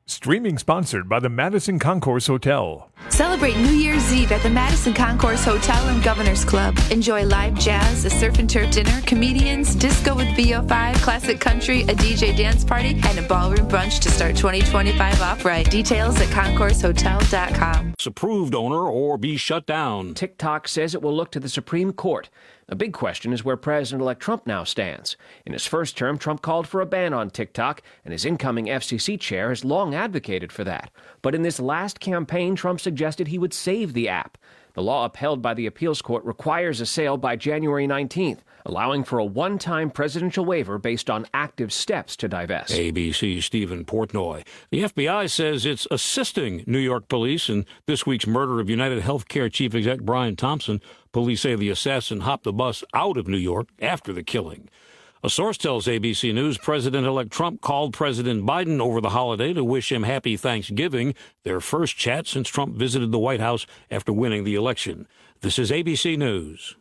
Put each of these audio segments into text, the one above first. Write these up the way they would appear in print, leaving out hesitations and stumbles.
Streaming sponsored by the Madison Concourse Hotel. Celebrate New Year's Eve at the Madison Concourse Hotel and Governor's Club. Enjoy live jazz, a surf and turf dinner, comedians, disco with VO5, classic country, a DJ dance party, and a ballroom brunch to start 2025 off right. Details at concoursehotel.com. Approved owner or be shut down. TikTok says it will look to the Supreme Court. A big question is where President-elect Trump now stands. In his first term, Trump called for a ban on TikTok, and his incoming FCC chair has long advocated for that. But in this last campaign, Trump suggested he would save the app. The law upheld by the appeals court requires a sale by January 19th, allowing for a one-time presidential waiver based on active steps to divest. ABC's Stephen Portnoy. The FBI says it's assisting New York police in this week's murder of United Healthcare chief exec Brian Thompson. Police say the assassin hopped the bus out of New York after the killing. A source tells ABC News President-elect Trump called President Biden over the holiday to wish him happy Thanksgiving, their first chat since Trump visited the White House after winning the election. This is ABC News.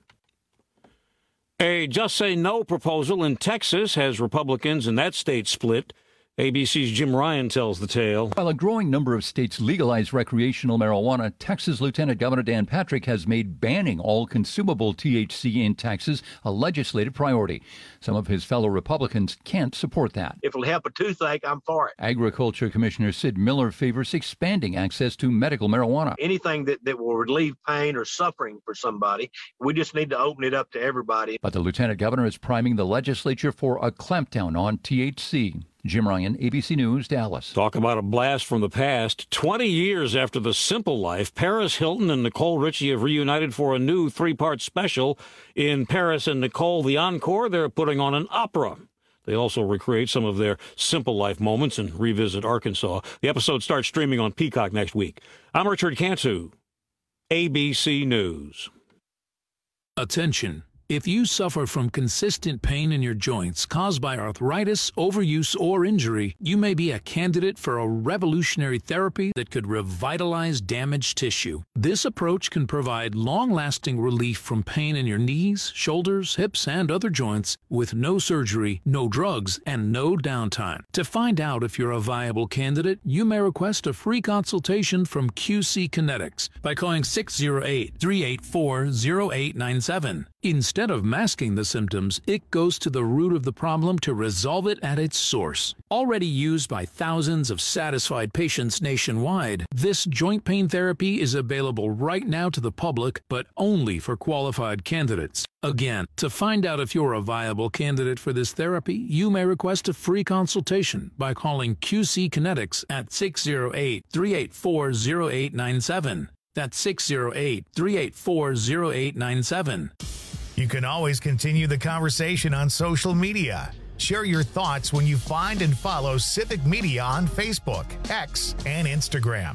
A Just Say No proposal in Texas has Republicans in that state split. ABC's Jim Ryan tells the tale. While a growing number of states legalize recreational marijuana, Texas Lieutenant Governor Dan Patrick has made banning all consumable THC in Texas a legislative priority. Some of his fellow Republicans can't support that. If it'll help a toothache, I'm for it. Agriculture Commissioner Sid Miller favors expanding access to medical marijuana. Anything that will relieve pain or suffering for somebody, we just need to open it up to everybody. But the Lieutenant Governor is priming the legislature for a clampdown on THC. Jim Ryan, ABC News, Dallas. Talk about a blast from the past. 20 years after The Simple Life, Paris Hilton and Nicole Richie have reunited for a new 3-part special. In Paris and Nicole, the encore, they're putting on an opera. They also recreate some of their Simple Life moments and revisit Arkansas. The episode starts streaming on Peacock next week. I'm Richard Cantu, ABC News. Attention. If you suffer from consistent pain in your joints caused by arthritis, overuse, or injury, you may be a candidate for a revolutionary therapy that could revitalize damaged tissue. This approach can provide long-lasting relief from pain in your knees, shoulders, hips, and other joints with no surgery, no drugs, and no downtime. To find out if you're a viable candidate, you may request a free consultation from QC Kinetics by calling 608-384-0897. Instead of masking the symptoms, it goes to the root of the problem to resolve it at its source. Already used by thousands of satisfied patients nationwide, this joint pain therapy is available right now to the public, but only for qualified candidates. Again, to find out if you're a viable candidate for this therapy, you may request a free consultation by calling QC Kinetics at 608-384-0897. That's 608-384-0897. You can always continue the conversation on social media. Share your thoughts when you find and follow Civic Media on Facebook, X, and Instagram.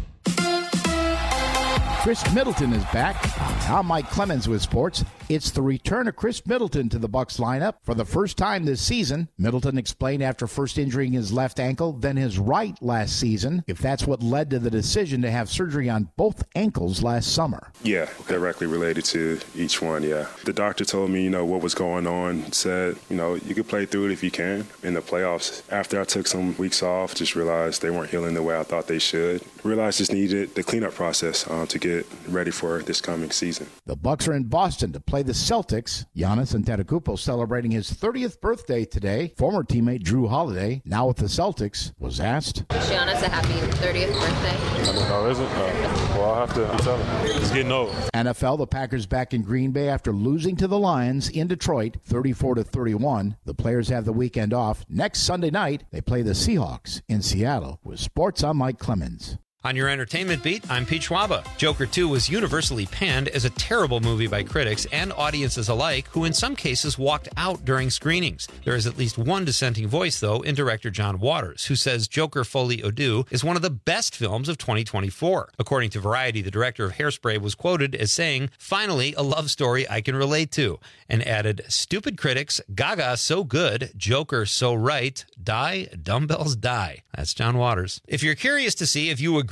Chris Middleton is back. I'm Mike Clemens with sports. It's the return of Chris Middleton to the Bucs lineup for the first time this season. Middleton explained after first injuring his left ankle, then his right last season, if that's what led to the decision to have surgery on both ankles last summer. Yeah, directly related to each one, yeah. The doctor told me, what was going on, said, you could play through it if you can in the playoffs. After I took some weeks off, just realized they weren't healing the way I thought they should. Realized just needed the cleanup process to get ready for this coming season. The Bucs are in Boston to play the Celtics. Giannis Antetokounmpo celebrating his 30th birthday today. Former teammate Drew Holiday, now with the Celtics, was asked, Giannis a happy 30th birthday? No, isn't. Well, I'll have to tell him. He's getting old. NFL, the Packers back in Green Bay after losing to the Lions in Detroit, 34-31. The players have the weekend off. Next Sunday night, they play the Seahawks in Seattle. With sports, I'm Mike Clemens. On your entertainment beat, I'm Pete Schwaba. Joker 2 was universally panned as a terrible movie by critics and audiences alike, who in some cases walked out during screenings. There is at least one dissenting voice, though, in director John Waters, who says Joker Folie à Deux is one of the best films of 2024. According to Variety, the director of Hairspray was quoted as saying, "Finally, a love story I can relate to," and added, "Stupid critics, Gaga so good, Joker so right, die, dumbbells die." That's John Waters. If you're curious to see if you agree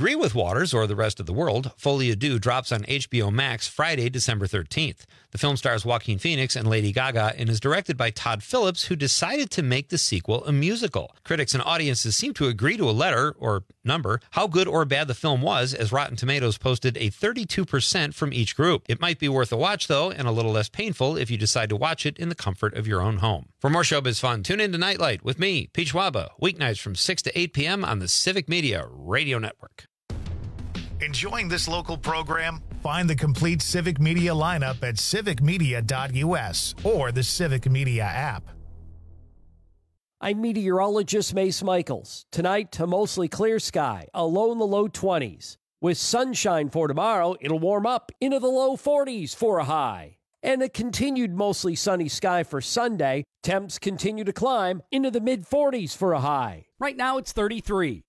agree with Waters or the rest of the world, Folie à Deux drops on HBO Max Friday, December 13th. The film stars Joaquin Phoenix and Lady Gaga and is directed by Todd Phillips, who decided to make the sequel a musical. Critics and audiences seem to agree to a letter, or number, how good or bad the film was, as Rotten Tomatoes posted a 32% from each group. It might be worth a watch, though, and a little less painful if you decide to watch it in the comfort of your own home. For more showbiz fun, tune in to Nightlight with me, Pete Schwaba, weeknights from 6 to 8 p.m. on the Civic Media Radio Network. Enjoying this local program? Find the complete Civic Media lineup at civicmedia.us or the Civic Media app. I'm meteorologist Mace Michaels. Tonight, a mostly clear sky, a low in the low 20s. With sunshine for tomorrow, it'll warm up into the low 40s for a high. And a continued mostly sunny sky for Sunday. Temps continue to climb into the mid-40s for a high. Right now, it's 33.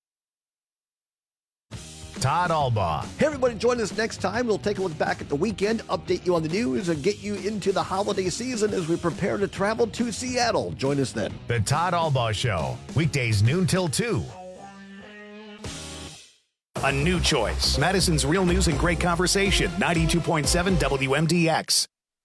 Todd Albaugh. Hey, everybody, join us next time. We'll take a look back at the weekend, update you on the news, and get you into the holiday season as we prepare to travel to Seattle. Join us then. The Todd Albaugh Show, weekdays noon till 2. A new choice. Madison's Real News and Great Conversation, 92.7 WMDX.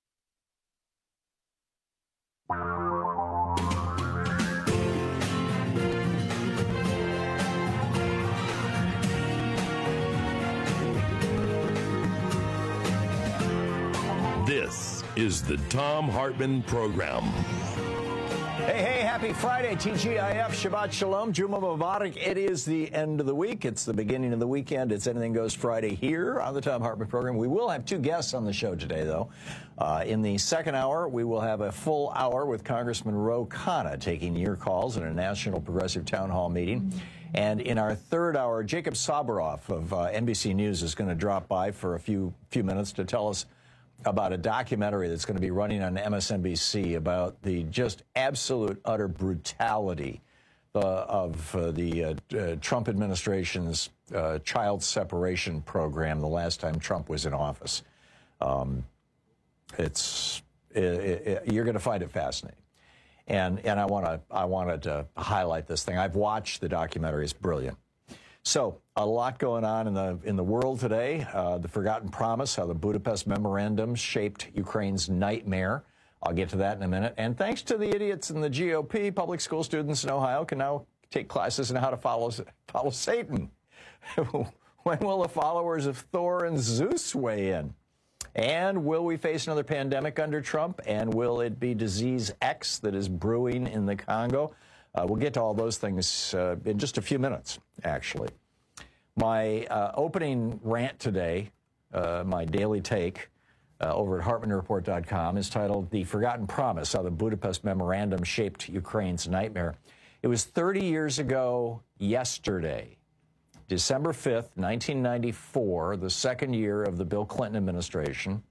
This is the Thom Hartmann Program. Hey, happy Friday, TGIF, Shabbat Shalom, Juma Mubarak. It is the end of the week. It's the beginning of the weekend. It's Anything Goes Friday here on the Thom Hartmann Program. We will have two guests on the show today, though. In the second hour, we will have a full hour with Congressman Ro Khanna taking your calls in a National Progressive Town Hall meeting. And in our third hour, Jacob Sabaroff of NBC News is going to drop by for a few minutes to tell us about a documentary that's going to be running on MSNBC about the just absolute utter brutality of the Trump administration's child separation program the last time Trump was in office. You're going to find it fascinating. And I wanted to highlight this thing. I've watched the documentary. It's brilliant. So a lot going on in the world today. The Forgotten Promise, how the Budapest Memorandum shaped Ukraine's nightmare. I'll get to that in a minute. And thanks to the idiots in the GOP, public school students in Ohio can now take classes in how to follow Satan. When will the followers of Thor and Zeus weigh in? And will we face another pandemic under Trump? And will it be disease X that is brewing in the Congo? We'll get to all those things in just a few minutes, actually. My opening rant today, my daily take over at HartmannReport.com is titled The Forgotten Promise, How the Budapest Memorandum Shaped Ukraine's Nightmare. It was 30 years ago yesterday, December 5th, 1994, the second year of the Bill Clinton administration,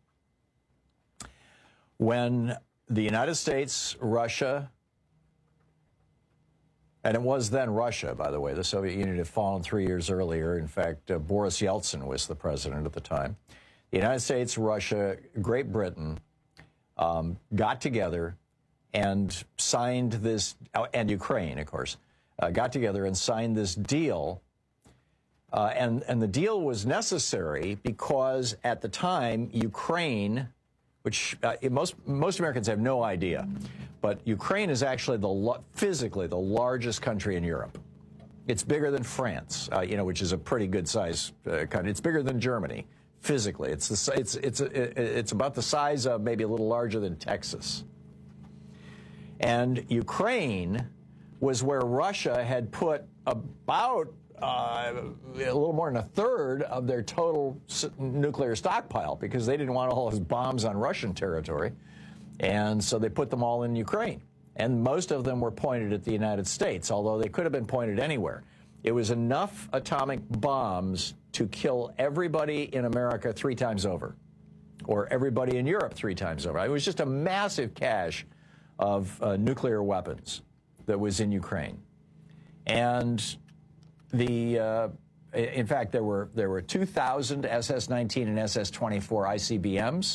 when the United States, Russia, and it was then Russia, by the way. The Soviet Union had fallen 3 years earlier. In fact, Boris Yeltsin was the president at the time. The United States, Russia, Great Britain got together and signed this, and Ukraine, of course, got together and signed this deal. And the deal was necessary because at the time, Ukraine, which most Americans have no idea, but Ukraine is actually physically the largest country in Europe. It's bigger than France, which is a pretty good size country. It's bigger than Germany physically. It's about the size of maybe a little larger than Texas. And Ukraine was where Russia had put about a little more than a third of their total nuclear stockpile because they didn't want all those bombs on Russian territory. And so they put them all in Ukraine. And most of them were pointed at the United States, although they could have been pointed anywhere. It was enough atomic bombs to kill everybody in America 3 times over, or everybody in Europe 3 times over. It was just a massive cache of nuclear weapons that was in Ukraine. And in fact, there were 2,000 SS-19 and SS-24 ICBMs.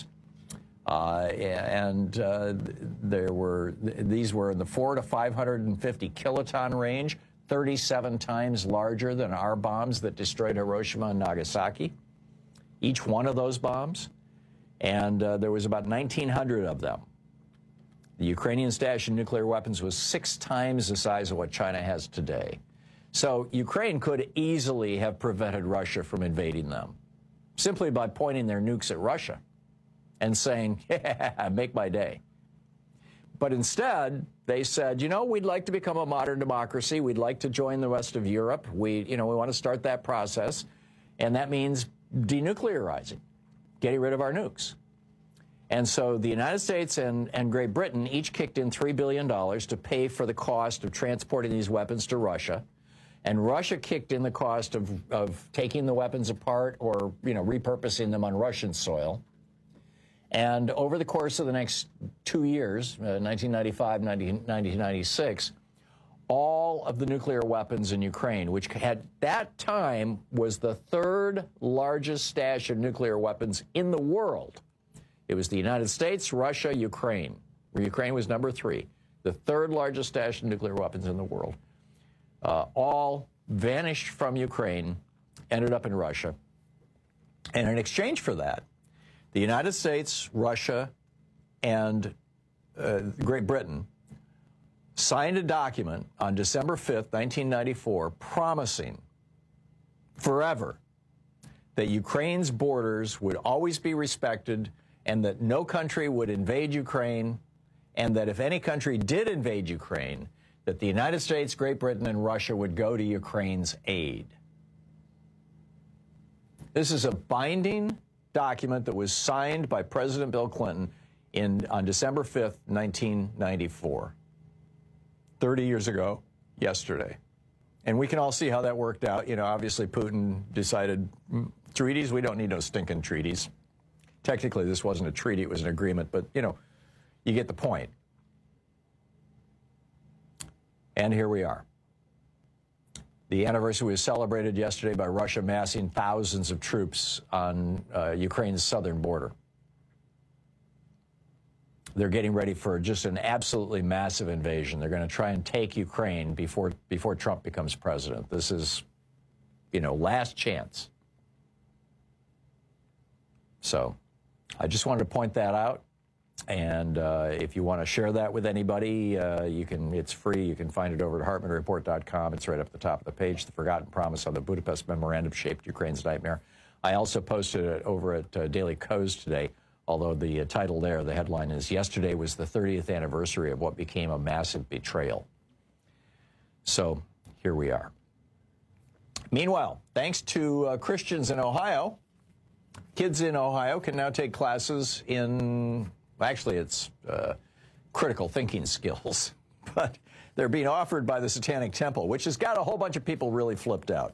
These were in the 400 to 550 kiloton range. 37 times larger than our bombs that destroyed Hiroshima and Nagasaki, each one of those bombs. And there was about 1,900 of them. The Ukrainian stash of nuclear weapons was 6 times the size of what China has today. So Ukraine could easily have prevented Russia from invading them simply by pointing their nukes at Russia and saying, yeah, make my day. But instead, they said, you know, we'd like to become a modern democracy. We'd like to join the rest of Europe. We want to start that process. And that means denuclearizing, getting rid of our nukes. And so the United States and Great Britain each kicked in $3 billion to pay for the cost of transporting these weapons to Russia. And Russia kicked in the cost of taking the weapons apart or, repurposing them on Russian soil. And over the course of the next 2 years, 1995, 1996, all of the nuclear weapons in Ukraine, which at that time was the 3rd largest stash of nuclear weapons in the world. It was the United States, Russia, Ukraine, where Ukraine was number 3, the 3rd largest stash of nuclear weapons in the world. All vanished from Ukraine, ended up in Russia. And in exchange for that, the United States, Russia, and Great Britain signed a document on December 5th, 1994, promising forever that Ukraine's borders would always be respected and that no country would invade Ukraine, and that if any country did invade Ukraine, that the United States, Great Britain, and Russia would go to Ukraine's aid. This is a binding document that was signed by President Bill Clinton on December 5th, 1994, 30 years ago yesterday. And we can all see how that worked out. Obviously Putin decided, treaties, we don't need no stinking treaties. Technically, this wasn't a treaty, it was an agreement, but, you get the point. And here we are. The anniversary was celebrated yesterday by Russia massing thousands of troops on Ukraine's southern border. They're getting ready for just an absolutely massive invasion. They're going to try and take Ukraine before Trump becomes president. This is, last chance. So I just wanted to point that out. And if you want to share that with anybody, it's free. You can find it over at HartmanReport.com. It's right up at the top of the page. The Forgotten Promise on the Budapest Memorandum Shaped Ukraine's Nightmare. I also posted it over at Daily Kos today, although the title there, the headline is, Yesterday was the 30th anniversary of what became a massive betrayal. So here we are. Meanwhile, thanks to Christians in Ohio, kids in Ohio can now take classes in... Actually, it's critical thinking skills, but they're being offered by the Satanic Temple, which has got a whole bunch of people really flipped out.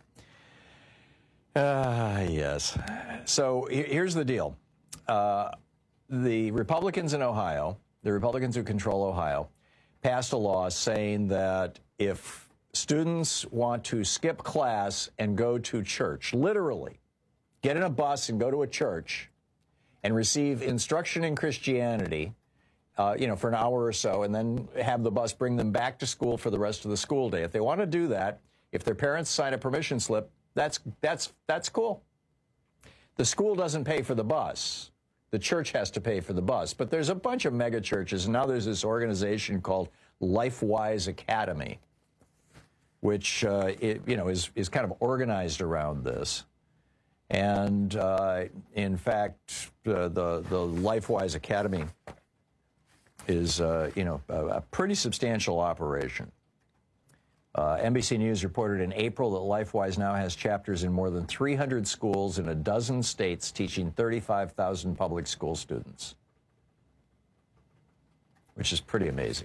Yes. So here's the deal. The Republicans in Ohio, the Republicans who control Ohio, passed a law saying that if students want to skip class and go to church, literally get in a bus and go to a church, and receive instruction in Christianity, for an hour or so, and then have the bus bring them back to school for the rest of the school day. If they want to do that, if their parents sign a permission slip, that's cool. The school doesn't pay for the bus. The church has to pay for the bus. But there's a bunch of mega churches, and now there's this organization called LifeWise Academy, which is kind of organized around this. And in fact, the LifeWise Academy is, a pretty substantial operation. NBC News reported in April that LifeWise now has chapters in more than 300 schools in a dozen states, teaching 35,000 public school students, which is pretty amazing.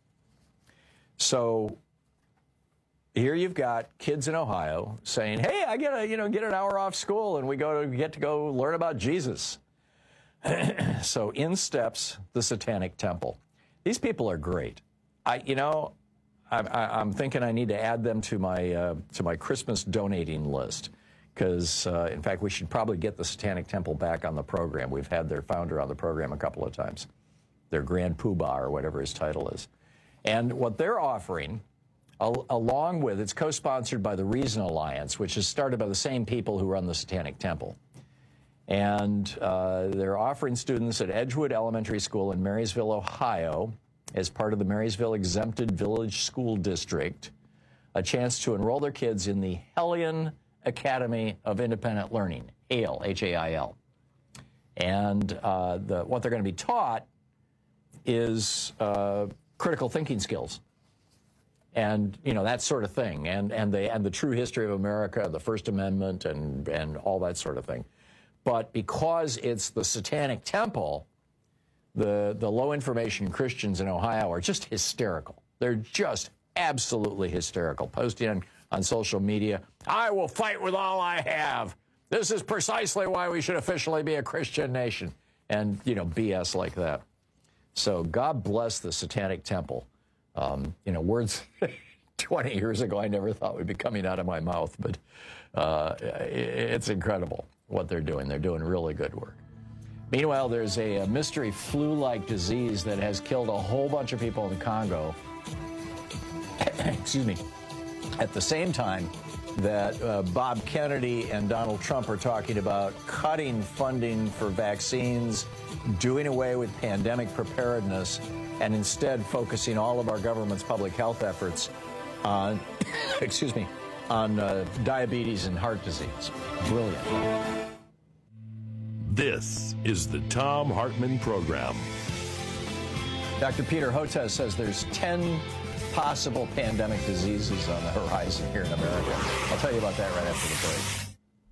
So here you've got kids in Ohio saying, hey, I get an hour off school and we get to go learn about Jesus. So in steps the Satanic Temple. These people are great. I'm thinking I need to add them to my Christmas donating list because, in fact, we should probably get the Satanic Temple back on the program. We've had their founder on the program a couple of times, their Grand Poobah or whatever his title is. And what they're offering along with, it's co-sponsored by the Reason Alliance, which is started by the same people who run the Satanic Temple. And they're offering students at Edgewood Elementary School in Marysville, Ohio, as part of the Marysville Exempted Village School District, a chance to enroll their kids in the Hellion Academy of Independent Learning, HAIL, H-A-I-L. And what they're going to be taught is critical thinking skills. And, you know, that sort of thing, and the true history of America, the First Amendment, and all that sort of thing. But because it's the Satanic Temple, the low-information Christians in Ohio are just hysterical. They're just absolutely hysterical, posting on social media, "I will fight with all I have. This is precisely why we should officially be a Christian nation," and, you know, BS like that. So God bless the Satanic Temple. You know, words 20 years ago I never thought would be coming out of my mouth, but it's incredible what they're doing. They're doing really good work. Meanwhile, there's a mystery flu-like disease that has killed a whole bunch of people in the Congo. Excuse me. At the same time that Bob Kennedy and Donald Trump are talking about cutting funding for vaccines, doing away with pandemic preparedness, and instead focusing all of our government's public health efforts on, excuse me, on diabetes and heart disease. Brilliant. This is the Thom Hartmann Program. Dr. Peter Hotez says there's 10 possible pandemic diseases on the horizon here in America. I'll tell you about that right after the break.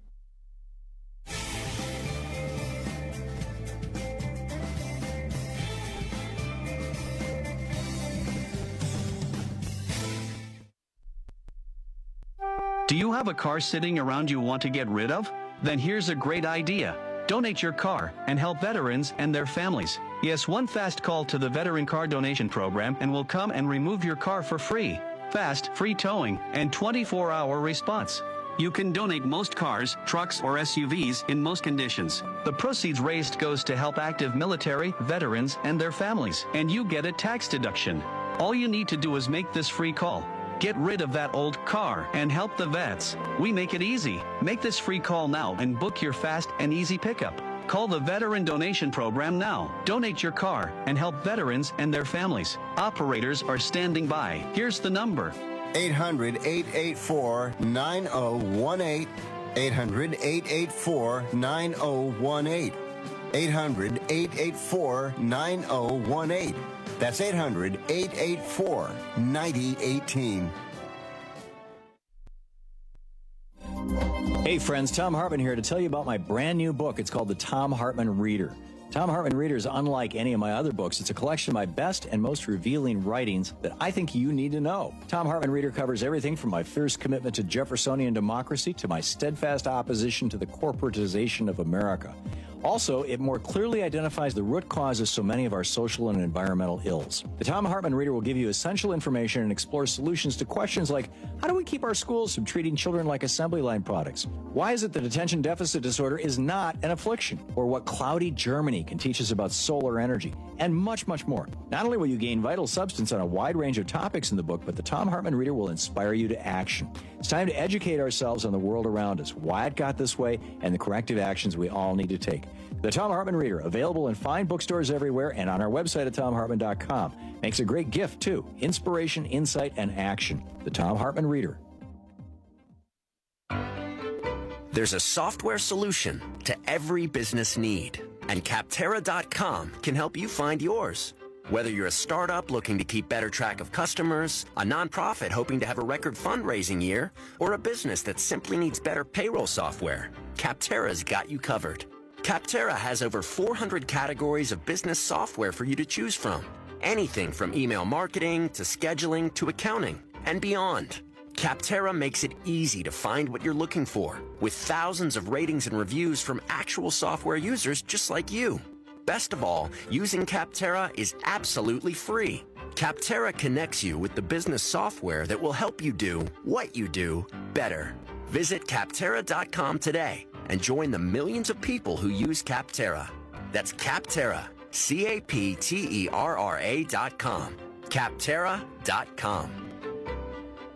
Do you have a car sitting around you want to get rid of? Then here's a great idea. Donate your car and help veterans and their families. Yes, one fast call to the Veteran Car Donation Program and we'll come and remove your car for free. Fast, free towing, and 24-hour response. You can donate most cars, trucks, or SUVs in most conditions. The proceeds raised goes to help active military, veterans, and their families, and you get a tax deduction. All you need to do is make this free call. Get rid of that old car and help the vets. We make it easy. Make this free call now and book your fast and easy pickup. Call the Veteran Donation Program now. Donate your car and help veterans and their families. Operators are standing by. Here's the number. 800-884-9018. 800-884-9018. 800-884-9018. That's 800-884-9018. Hey friends, Thom Hartmann here to tell you about my brand new book. It's called The Thom Hartmann Reader. Thom Hartmann Reader is unlike any of my other books. It's a collection of my best and most revealing writings that I think you need to know. Thom Hartmann Reader covers everything from my fierce commitment to Jeffersonian democracy to my steadfast opposition to the corporatization of America. Also, it more clearly identifies the root cause of so many of our social and environmental ills. The Thom Hartmann Reader will give you essential information and explore solutions to questions like, how do we keep our schools from treating children like assembly line products? Why is it that attention deficit disorder is not an affliction? Or what cloudy Germany can teach us about solar energy? And much, much more. Not only will you gain vital substance on a wide range of topics in the book, but the Thom Hartmann Reader will inspire you to action. It's time to educate ourselves on the world around us, why it got this way, and the corrective actions we all need to take. The Thom Hartmann Reader, available in fine bookstores everywhere and on our website at thomhartmann.com. Makes a great gift, too. Inspiration, insight, and action. The Thom Hartmann Reader. There's a software solution to every business need, and Capterra.com can help you find yours. Whether you're a startup looking to keep better track of customers, a nonprofit hoping to have a record fundraising year, or a business that simply needs better payroll software, Capterra's got you covered. Capterra has over 400 categories of business software for you to choose from. Anything from email marketing to scheduling to accounting and beyond. Capterra makes it easy to find what you're looking for, with thousands of ratings and reviews from actual software users just like you. Best of all, using Capterra is absolutely free. Capterra connects you with the business software that will help you do what you do better. Visit Capterra.com today and join the millions of people who use Capterra. That's Capterra, Capterra.com. Capterra.com.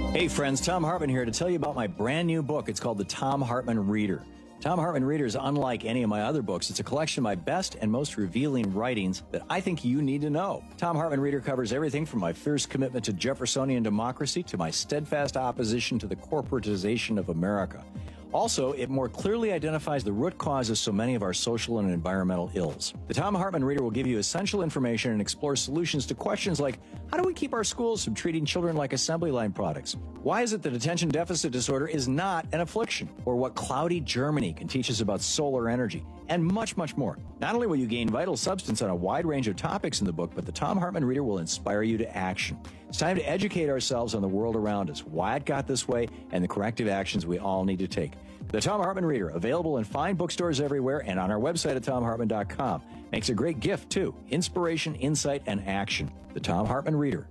Hey friends, Tom Hartman here to tell you about my brand new book. It's called The Tom Hartman Reader. Tom Hartman Reader is unlike any of my other books. It's a collection of my best and most revealing writings that I think you need to know. Tom Hartman Reader covers everything from my fierce commitment to Jeffersonian democracy to my steadfast opposition to the corporatization of America. Also, it more clearly identifies the root causes of so many of our social and environmental ills. The Tom Hartman Reader will give you essential information and explore solutions to questions like, how do we keep our schools from treating children like assembly line products? Why is it that attention deficit disorder is not an affliction? Or what cloudy Germany can teach us about solar energy? And much, much more. Not only will you gain vital substance on a wide range of topics in the book, but the Tom Hartman Reader will inspire you to action. It's time to educate ourselves on the world around us, why it got this way, and the corrective actions we all need to take. The Tom Hartman Reader, available in fine bookstores everywhere and on our website at TomHartman.com. Makes a great gift, too. Inspiration, insight, and action. The Tom Hartman Reader.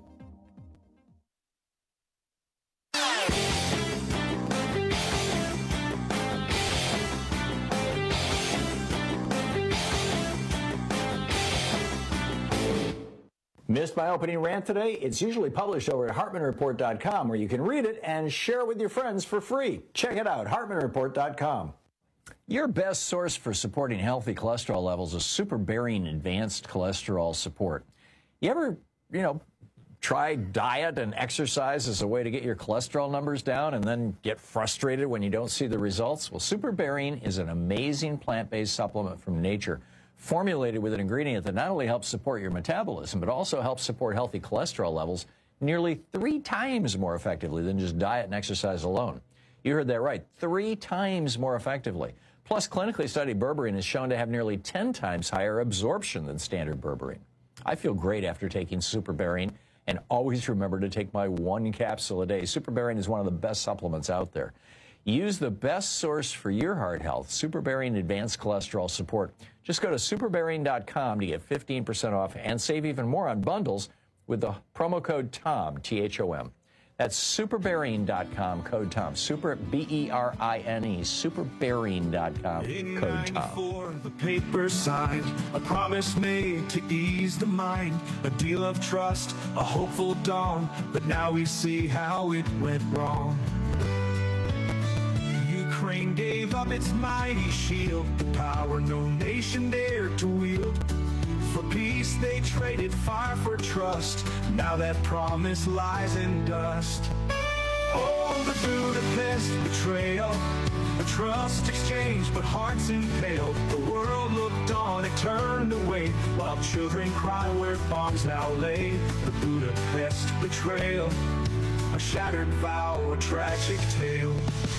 Missed my opening rant today? It's usually published over at HartmanReport.com, where you can read it and share it with your friends for free. Check it out, HartmanReport.com. Your best source for supporting healthy cholesterol levels is Super Bearing Advanced Cholesterol Support. You ever, try diet and exercise as a way to get your cholesterol numbers down and then get frustrated when you don't see the results? Well, Super Bearing is an amazing plant-based supplement from nature, formulated with an ingredient that not only helps support your metabolism, but also helps support healthy cholesterol levels nearly 3 times more effectively than just diet and exercise alone. You heard that right, 3 times more effectively. Plus, clinically studied berberine is shown to have nearly 10 times higher absorption than standard berberine. I feel great after taking Super Bearing, and always remember to take my 1 capsule a day. Super Bearing is one of the best supplements out there. Use the best source for your heart health, Super Bearing Advanced Cholesterol Support. Just go to superbearing.com to get 15% off and save even more on bundles with the promo code TOM, T-H-O-M. That's superbearing.com, code TOM. Super, B-E-R-I-N-E, superbearing.com, code TOM. The paper signed, a promise made to ease the mind, a deal of trust, a hopeful dawn, but now we see how it went wrong. Ukraine gave up its mighty shield, the power no nation dared to wield. For peace they traded fire for trust, now that promise lies in dust. Oh, the Budapest betrayal, a trust exchange but hearts impaled. The world looked on, it turned away, while children cry where bombs now lay. The Budapest betrayal, a shattered vow, a tragic tale.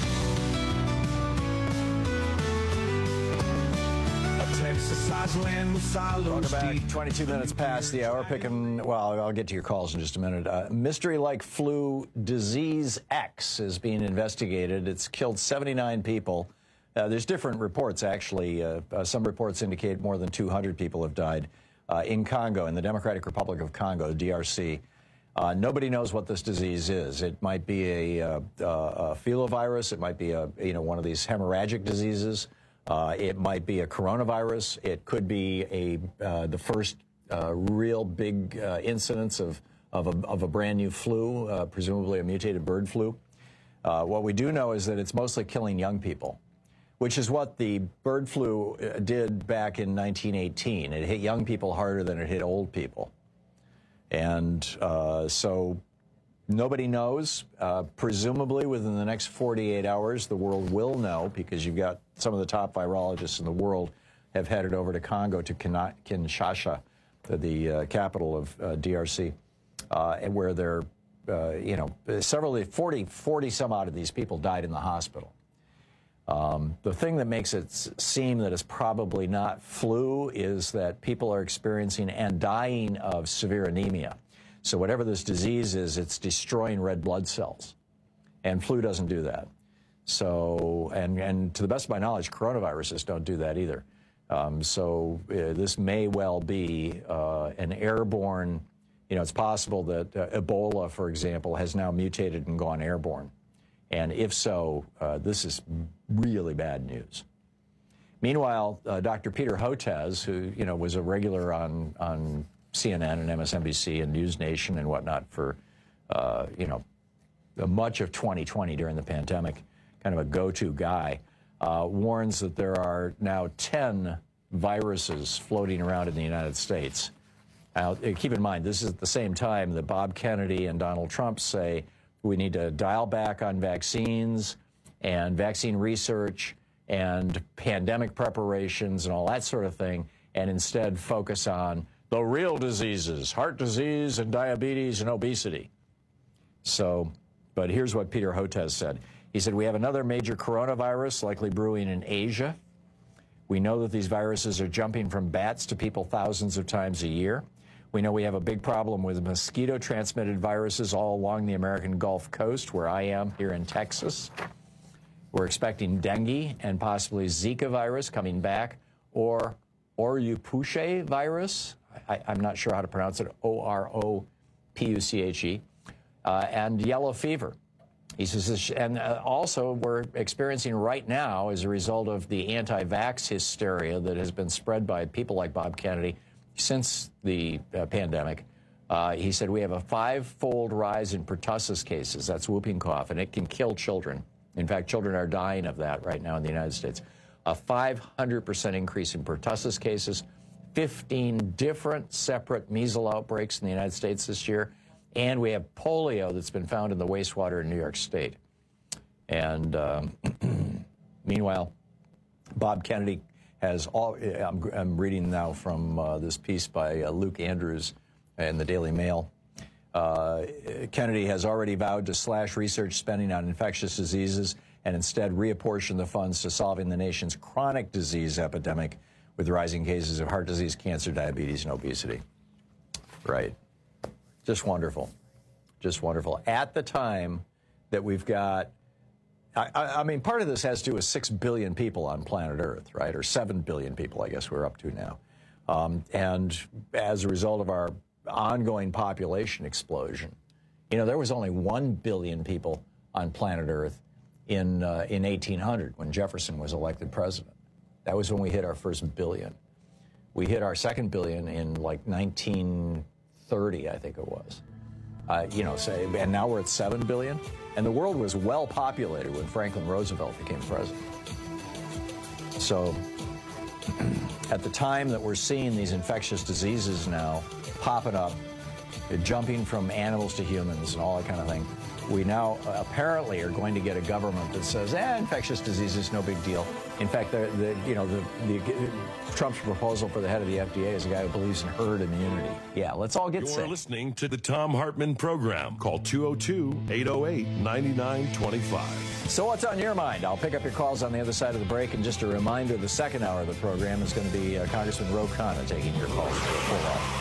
Welcome back. 22 minutes past the hour. I'll get to your calls in just a minute. Mystery-like flu disease X is being investigated. It's killed 79 people. There's different reports, actually. Some reports indicate more than 200 people have died in Congo, in the Democratic Republic of Congo, the DRC. Nobody knows what this disease is. It might be a filovirus. It might be one of these hemorrhagic diseases. It might be a coronavirus. It could be the first real big incidence of a brand new flu, presumably a mutated bird flu. What we do know is that it's mostly killing young people, which is what the bird flu did back in 1918. It hit young people harder than it hit old people. And so nobody knows. Presumably within the next 48 hours, the world will know, because you've got some of the top virologists in the world have headed over to Congo, to Kinshasa, the capital of DRC, and where they're, several, 40 some odd of these people died in the hospital. The thing that makes it seem that it's probably not flu is that people are experiencing and dying of severe anemia. So whatever this disease is, it's destroying red blood cells. And flu doesn't do that. So, and to the best of my knowledge, coronaviruses don't do that either. This may well be an airborne, it's possible that Ebola, for example, has now mutated and gone airborne. And if so, this is really bad news. Meanwhile, Dr. Peter Hotez, who, was a regular on CNN and MSNBC and News Nation and whatnot for, much of 2020 during the pandemic, kind of a go-to guy, warns that there are now 10 viruses floating around in the United States. Now, keep in mind, this is at the same time that Bob Kennedy and Donald Trump say we need to dial back on vaccines and vaccine research and pandemic preparations and all that sort of thing, and instead focus on the real diseases, heart disease and diabetes and obesity. So, but here's what Peter Hotez said. He said, we have another major coronavirus likely brewing in Asia. We know that these viruses are jumping from bats to people thousands of times a year. We know we have a big problem with mosquito-transmitted viruses all along the American Gulf Coast, where I am here in Texas. We're expecting dengue and possibly Zika virus coming back, or Oropouche virus. I'm not sure how to pronounce it, Oropouche, and yellow fever. He says, and also we're experiencing right now, as a result of the anti-vax hysteria that has been spread by people like Bob Kennedy since the pandemic, he said we have a 5-fold rise in pertussis cases. That's whooping cough, and it can kill children. In fact, children are dying of that right now in the United States. A 500% increase in pertussis cases, 15 different separate measles outbreaks in the United States this year, and we have polio that's been found in the wastewater in New York State. And meanwhile, Bob Kennedy has all, I'm reading now from this piece by Luke Andrews in the Daily Mail. Kennedy has already vowed to slash research spending on infectious diseases and instead reapportion the funds to solving the nation's chronic disease epidemic with rising cases of heart disease, cancer, diabetes, and obesity. Right. Just wonderful. Just wonderful. At the time that we've got, I mean, part of this has to do with 6 billion people on planet Earth, right? Or 7 billion people, I guess we're up to now. And as a result of our ongoing population explosion, you know, there was only 1 billion people on planet Earth in 1800 when Jefferson was elected president. That was when we hit our first billion. We hit our second billion in like 1930, I think it was. You know, so, and now we're at 7 billion. And the world was well populated when Franklin Roosevelt became president. So at the time that we're seeing these infectious diseases now popping up, jumping from animals to humans and all that kind of thing, we now apparently are going to get a government that says, infectious diseases, no big deal. In fact, Trump's proposal for the head of the FDA is a guy who believes in herd immunity. Yeah, let's all get sick. You're listening to the Thom Hartmann Program. Call 202-808-9925. So what's on your mind? I'll pick up your calls on the other side of the break. And just a reminder, the second hour of the program is going to be Congressman Ro Khanna taking your calls for the full hour.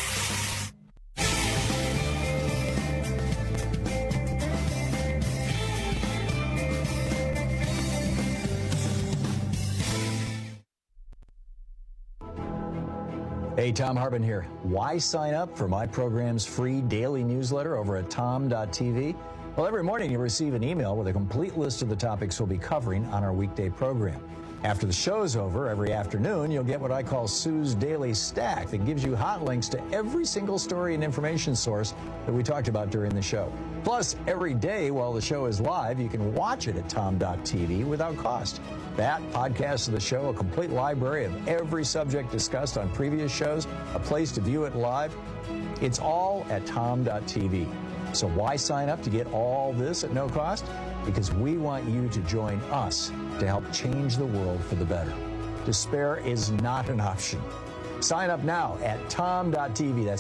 Hey, Thom Hartmann here. Why sign up for my program's free daily newsletter over at tom.tv? Well, every morning you'll receive an email with a complete list of the topics we'll be covering on our weekday program. After the show's over, every afternoon, you'll get what I call Sue's Daily Stack that gives you hot links to every single story and information source that we talked about during the show. Plus, every day while the show is live, you can watch it at tom.tv without cost. That, podcasts of the show, a complete library of every subject discussed on previous shows, a place to view it live. It's all at tom.tv. So why sign up to get all this at no cost? Because we want you to join us to help change the world for the better. Despair is not an option. Sign up now at tom.tv, that's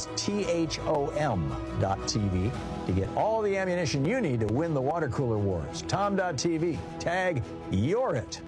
THOM.tv, to get all the ammunition you need to win the water cooler wars. tom.tv, tag You're It.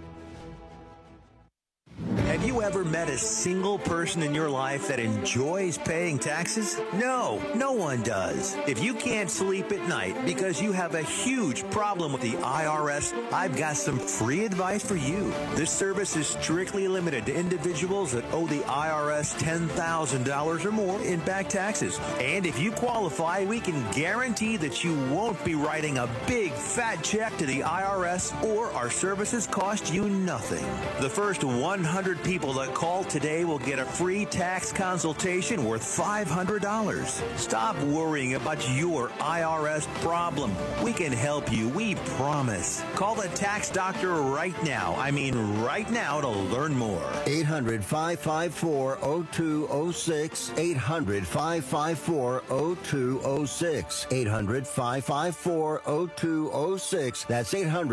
Have you ever met a single person in your life that enjoys paying taxes? No, no one does. If you can't sleep at night because you have a huge problem with the IRS, I've got some free advice for you. This service is strictly limited to individuals that owe the IRS $10,000 or more in back taxes. And if you qualify, we can guarantee that you won't be writing a big fat check to the IRS, or our services cost you nothing. The first 100 people that call today will get a free tax consultation worth $500. Stop worrying about your IRS problem. We can help you, we promise. Call the tax doctor right now. I mean right now to learn more. 800-554-0206. 800-554-0206. 800-554-0206. That's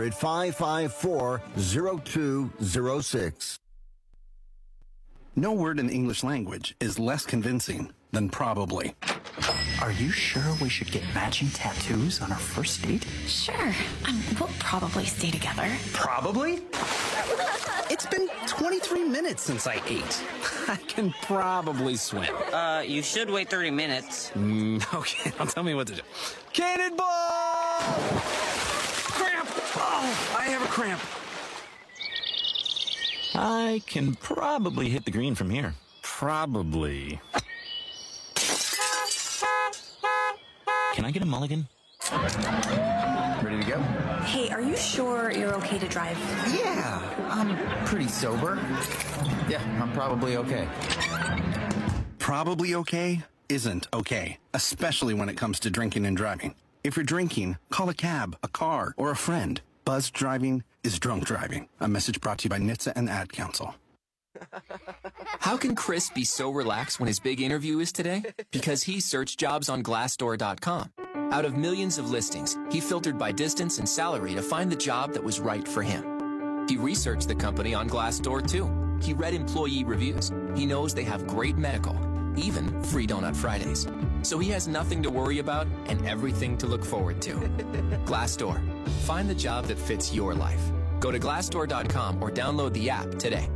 800-554-0206. No word in the English language is less convincing than probably. Are you sure we should get matching tattoos on our first date? Sure. We'll probably stay together. Probably? It's been 23 minutes since I ate. I can probably swim. You should wait 30 minutes. Okay, now tell me what to do. Cannonball! Cramp! Oh, I have a cramp. I can probably hit the green from here. Probably. Can I get a mulligan? Ready to go? Hey, are you sure you're okay to drive? Yeah, I'm pretty sober. Yeah, I'm probably okay. Probably okay isn't okay, especially when it comes to drinking and driving. If you're drinking, call a cab, a car, or a friend. Buzzed driving is drunk driving. A message brought to you by NHTSA and the Ad Council. How can Chris be so relaxed when his big interview is today? Because he searched jobs on Glassdoor.com. Out of millions of listings, he filtered by distance and salary to find the job that was right for him. He researched the company on Glassdoor too. He read employee reviews. He knows they have great medical, even free Donut Fridays. So he has nothing to worry about and everything to look forward to. Glassdoor. Find the job that fits your life. Go to Glassdoor.com or download the app today.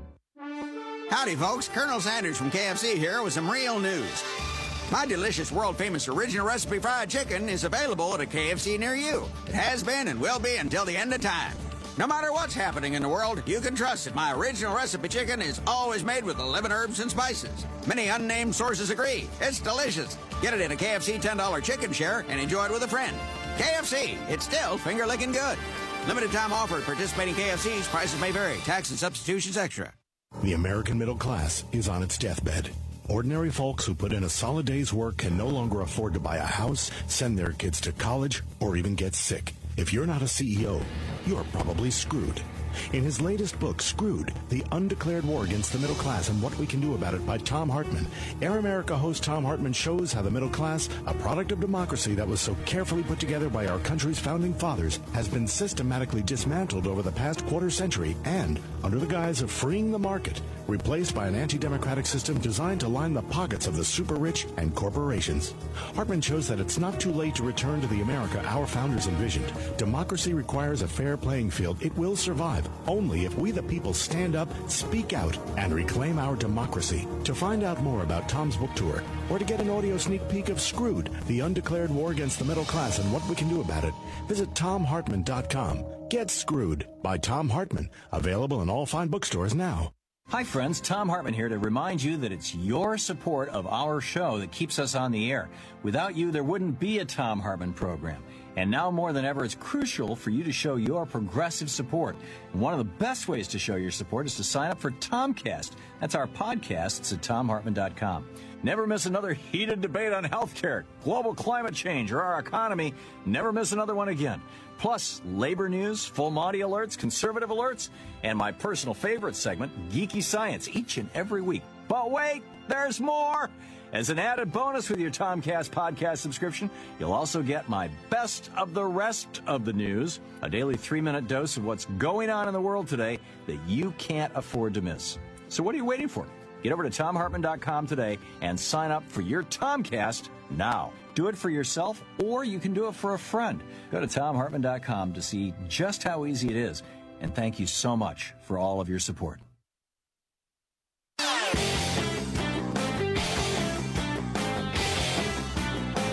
Howdy, folks. Colonel Sanders from KFC here with some real news. My delicious, world-famous original recipe fried chicken is available at a KFC near you. It has been and will be until the end of time. No matter what's happening in the world, you can trust that my original recipe chicken is always made with 11 herbs and spices. Many unnamed sources agree. It's delicious. Get it in a KFC $10 chicken share and enjoy it with a friend. KFC, it's still finger-licking good. Limited time offer at participating KFCs. Prices may vary. Tax and substitutions extra. The American middle class is on its deathbed. Ordinary folks who put in a solid day's work can no longer afford to buy a house, send their kids to college, or even get sick. If you're not a CEO, you're probably screwed. In his latest book, Screwed, The Undeclared War Against the Middle Class and What We Can Do About It by Thom Hartmann, Air America host Thom Hartmann shows how the middle class, a product of democracy that was so carefully put together by our country's founding fathers, has been systematically dismantled over the past quarter century and, under the guise of freeing the market, replaced by an anti-democratic system designed to line the pockets of the super rich and corporations. Hartmann shows that it's not too late to return to the America our founders envisioned. Democracy requires a fair playing field. It will survive only if we the people stand up, speak out, and reclaim our democracy. To find out more about Tom's book tour, or to get an audio sneak peek of Screwed, The Undeclared War Against the Middle Class and What We Can Do About It, visit TomHartmann.com. Get Screwed by Thom Hartmann. Available in all fine bookstores now. Hi, friends. Thom Hartmann here to remind you that it's your support of our show that keeps us on the air. Without you, there wouldn't be a Thom Hartmann program. And now more than ever, it's crucial for you to show your progressive support. And one of the best ways to show your support is to sign up for Tomcast. That's our podcast. It's at TomHartmann.com. Never miss another heated debate on healthcare, global climate change, or our economy. Never miss another one again. Plus, labor news, full Monty alerts, conservative alerts, and my personal favorite segment, Geeky Science, each and every week. But wait, there's more! As an added bonus with your Tomcast podcast subscription, you'll also get my best of the rest of the news, a daily 3-minute dose of what's going on in the world today that you can't afford to miss. So what are you waiting for? Get over to TomHartmann.com today and sign up for your Tomcast now. Do it for yourself, or you can do it for a friend. Go to TomHartmann.com to see just how easy it is. And thank you so much for all of your support.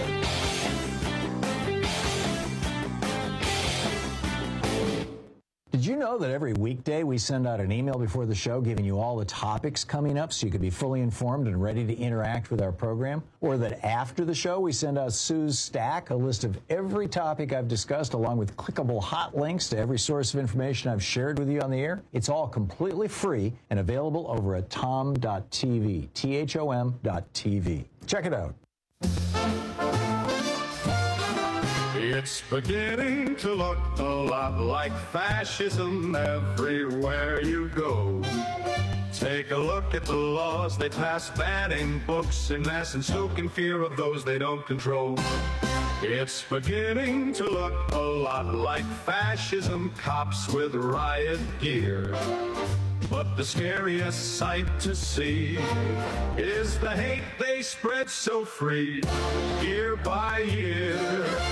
Did Did you know that every weekday we send out an email before the show giving you all the topics coming up so you could be fully informed and ready to interact with our program? Or that after the show we send out Sue's Stack, a list of every topic I've discussed along with clickable hot links to every source of information I've shared with you on the air? It's all completely free and available over at tom.tv, THOM.tv. Check it out. It's beginning to look a lot like fascism everywhere you go. Take a look at the laws they pass banning books in essence, stoking fear of those they don't control. It's beginning to look a lot like fascism, cops with riot gear. But the scariest sight to see is the hate they spread so free, year by year.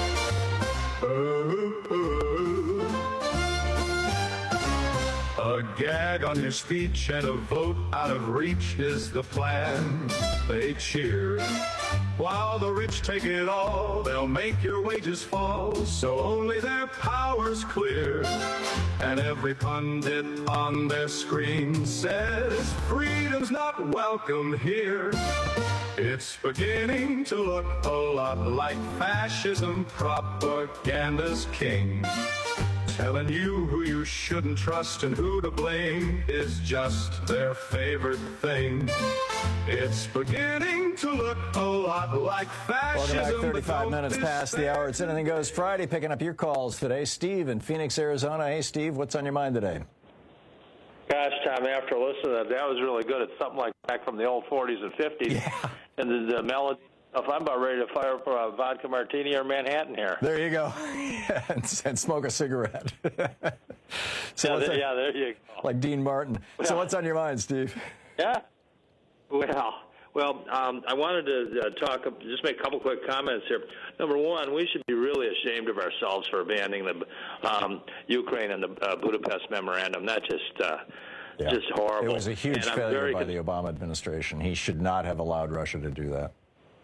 A gag on your speech and a vote out of reach is the plan. They cheer. While the rich take it all, they'll make your wages fall, so only their power's clear. And every pundit on their screen says freedom's not welcome here. It's beginning to look a lot like fascism, propaganda's king. Telling you who you shouldn't trust and who to blame is just their favorite thing. It's beginning to look a lot like fascism. Welcome back, 35 minutes past the hour. It's Anything Goes Friday, picking up your calls today. Steve in Phoenix, Arizona. Hey, Steve, what's on your mind today? Gosh, Tom, after listening to that was really good. It's something like back from the old 40s and 50s. Yeah. And the melody. I'm about ready to fire for a vodka martini or Manhattan here. There you go. and smoke a cigarette. So there you go. Like Dean Martin. Well, so what's on your mind, Steve? Yeah. Well, I wanted to just make a couple quick comments here. Number one, we should be really ashamed of ourselves for abandoning the Ukraine and the Budapest Memorandum. That just horrible. It was a huge failure by the Obama administration. He should not have allowed Russia to do that.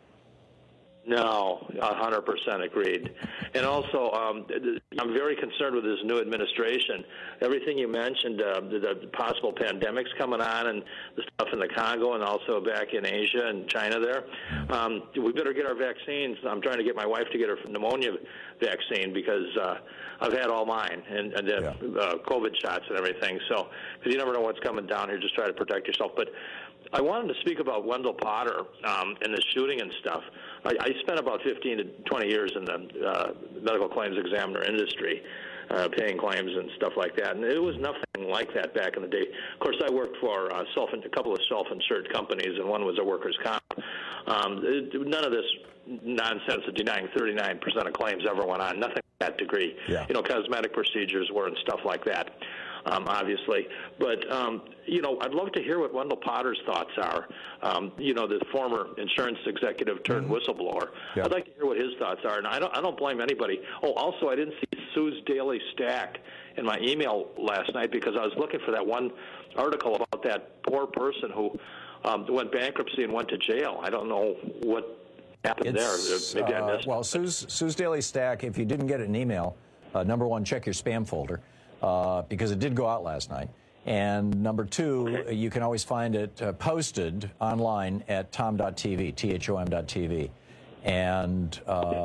No, 100% agreed. And also, I'm very concerned with this new administration. Everything you mentioned, the possible pandemics coming on and the stuff in the Congo and also back in Asia and China there, we better get our vaccines. I'm trying to get my wife to get her pneumonia vaccine because I've had all mine and COVID shots and everything. So, because you never know what's coming down here, just try to protect yourself. But I wanted to speak about Wendell Potter and the shooting and stuff. I spent about 15 to 20 years in the medical claims examiner industry, paying claims and stuff like that, and it was nothing like that back in the day. Of course, I worked for a couple of self-insured companies, and one was a workers' comp. None of this nonsense of denying 39% of claims ever went on, nothing to that degree. Yeah. Cosmetic procedures were and stuff like that. Obviously. But, I'd love to hear what Wendell Potter's thoughts are. The former insurance executive turned whistleblower. Yeah. I'd like to hear what his thoughts are. And I don't blame anybody. Oh, also, I didn't see Sue's Daily Stack in my email last night because I was looking for that one article about that poor person who went bankruptcy and went to jail. I don't know what happened there. Maybe I missed Well, Sue's Daily Stack, if you didn't get an email, number one, check your spam folder. Because it did go out last night. And number two, you can always find it posted online at tom.tv, THOM.tv. And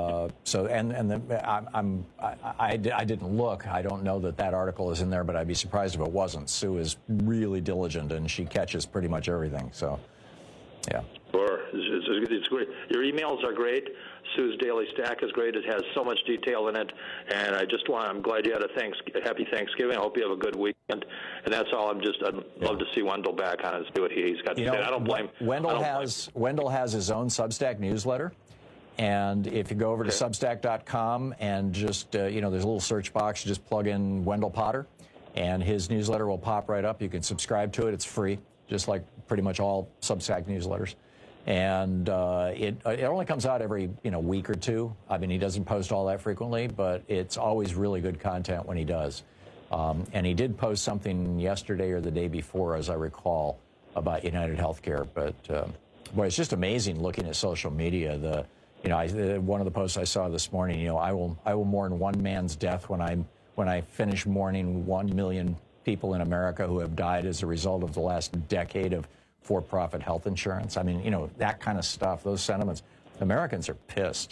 I didn't look. I don't know that article is in there, but I'd be surprised if it wasn't. Sue is really diligent, and she catches pretty much everything. So, yeah. Sure. It's great. Your emails are great. Sue's Daily Stack is great. It has so much detail in it, and I'm glad you had a happy Thanksgiving. I hope you have a good weekend. And that's all. I'd love to see Wendell back on and see what he's got to say. I don't blame. Wendell has his own Substack newsletter, and if you go over to Substack.com and just there's a little search box, you just plug in Wendell Potter, and his newsletter will pop right up. You can subscribe to it. It's free, just like pretty much all Substack newsletters. And it only comes out every week or two. I mean, he doesn't post all that frequently, but it's always really good content when he does. And he did post something yesterday or the day before, as I recall, about United Healthcare. But boy, it's just amazing looking at social media. One of the posts I saw this morning. I will mourn one man's death when when I finish mourning 1 million people in America who have died as a result of the last decade of for-profit health insurance. I mean, that kind of stuff, those sentiments. Americans are pissed.